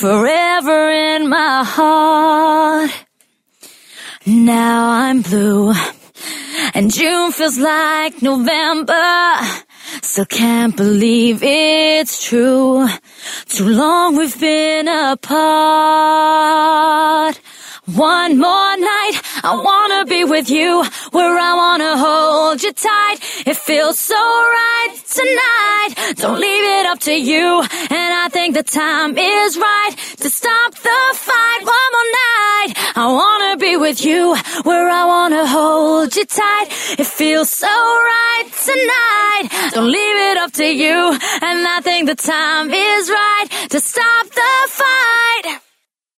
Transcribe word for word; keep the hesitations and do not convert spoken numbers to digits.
forever in my heart. Now I'm blue, and June feels like November. Still can't believe it's true. Too long we've been apart. One more night, I wanna be with you, where I wanna hold you tight. It feels so right tonight. Don't leave it up to you, and I think the time is right to stop the fight. One more night, I wanna be with you, where I wanna hold you tight. It feels so right tonight. Don't leave it up to you, and I think the time is right to stop the fight.